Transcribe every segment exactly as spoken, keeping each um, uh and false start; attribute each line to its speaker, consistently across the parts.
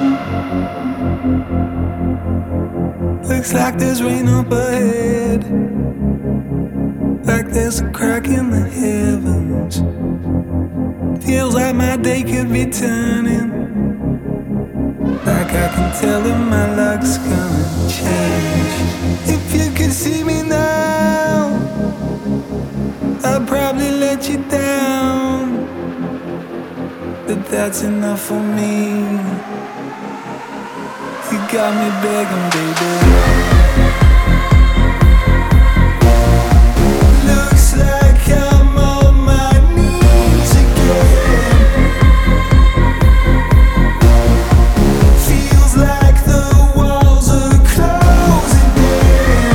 Speaker 1: Looks like there's rain up ahead, like there's a crack in the heavens. Feels like my day could be turning, like I can tell that my luck's gonna change. If you could see me now, I'd probably let you down, but that's enough for me. You got me begging, baby. Looks like I'm on my knees again. Feels like the walls are closing in.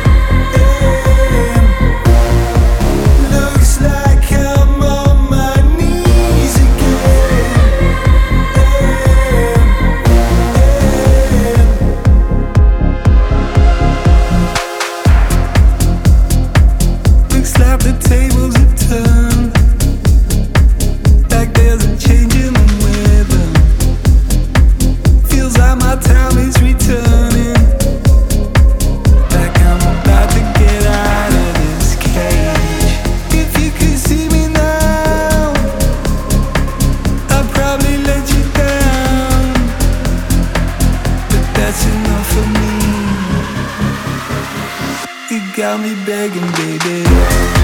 Speaker 1: Looks like I'm on my knees again. Looks like the tables have turned, like there's a change in the weather. Feels like my time is returning, like I'm about to get out of this cage. If you could see me now, I'd probably let you down, but that's enough for me. You got me begging, baby.